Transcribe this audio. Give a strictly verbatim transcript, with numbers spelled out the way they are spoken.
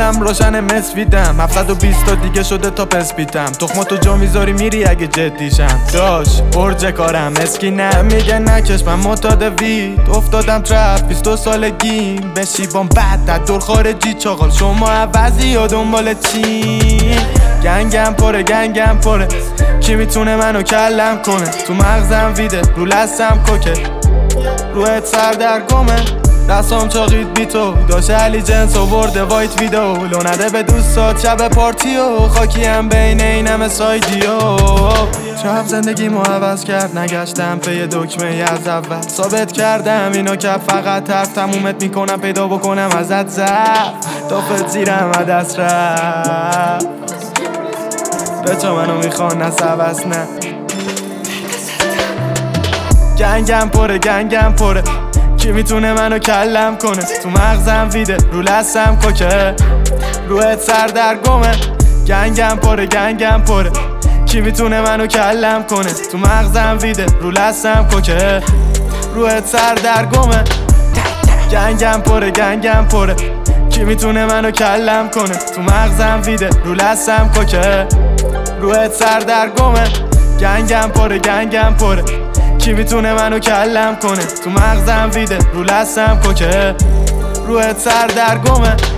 دلم روشن مسفیدم هفتصد و بیست تا دیگه شده تا پسپیتم تخماتو جا میذاری میری اگه جدیشم داش برج کارم اسکینم میگه نکش من معتاد وید افتادم ترپ بیست و سالگیم بشیبام بد در دور خارجی چاقال شما عوضی یا دنبال چی گنگم پره گنگم پره کی میتونه منو کلم کنه تو مغزم ویده رو لستم کوکه روحت سردرگمه دستام چاقید بی تو داشته علی جنس آورده وایت ویدو لو نده به دوستات شب پارتیو خاکی هم بین این همه سایدیو چپ زندگیمو عوض کرد نگشتم پی دکمه از اول ثابت کردم اینو که فقط حرف تمومت میکنم پیدا بکنم ازت زف تافت زیرم و دست رفت بچه منو میخوان نه سبس نه گنگم پره گنگم پره کی میتونه منو کلم کنه تو مغزم ویده رو لستم کوکه روحت سردرگمه گنگم پره گنگم پره کی میتونه منو کلم کنه تو مغزم ویده رو لستم کوکه روحت سردرگمه گنگم پره گنگم پره کی میتونه منو کلم کنه تو مغزم ویده رو لستم کوکه روحت سردرگمه گنگم پره گنگم پره کی میتونه منو کلم کنه تو مغزم ویده رو لستم کوکه روحت سردرگمه